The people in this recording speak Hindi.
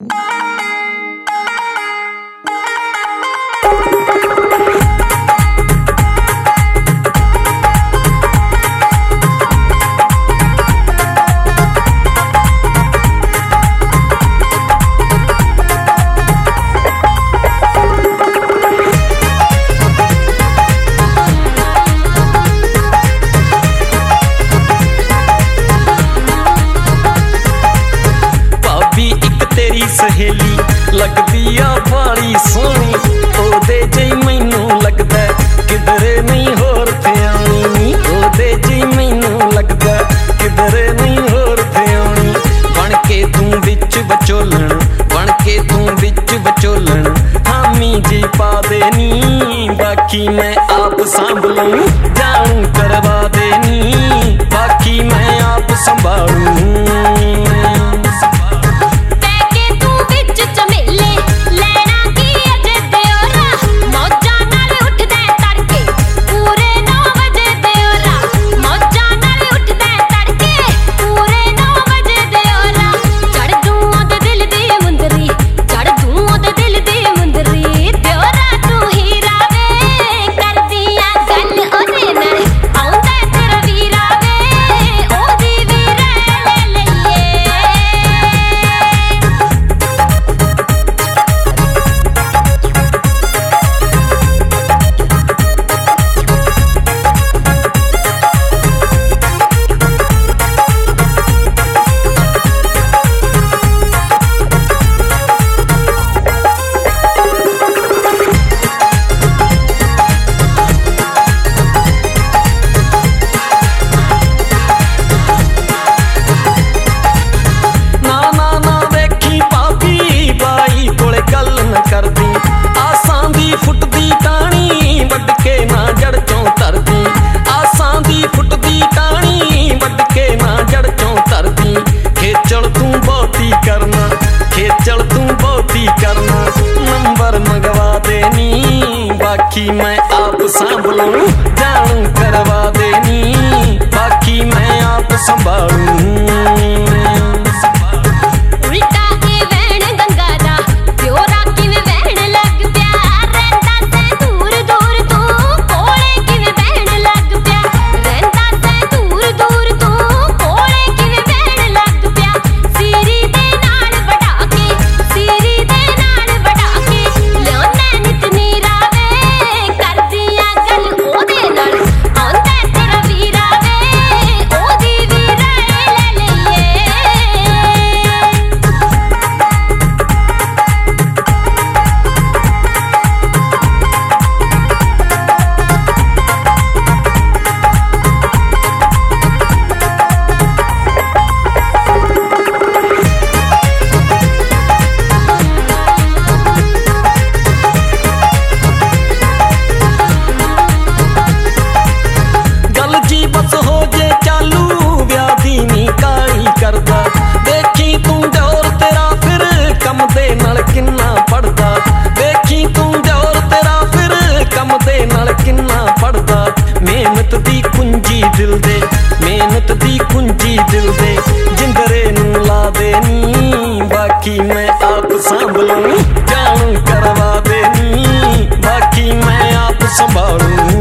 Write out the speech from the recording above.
सहेली लगदी आ बड़ी सोहनी, ओदे जी मैनू लगदा किधरे नहीं होर थे आनी, ओदे जी मैनू लगदा किधरे नहीं होर थे आनी। बन के तू विच विचोलन, बन के तू विच विचोलन, हामी जी पा देनी, बाकी मैं आप संभलूं, जानू करवा देनी, बाकी मैं आप संभालूं। नंबर मंगवा देनी, बाकी मैं आप संभलूं, जानू करवा देनी, बाकी मैं आप संभालूं। मेहनत दी कुंजी दिल दे, मेहनत दी कुंजी दिल दे, जिंदरे नू ला देनी, बाकी मैं आप संभलूं, जानू करवा देनी, बाकी मैं आप संभालूं।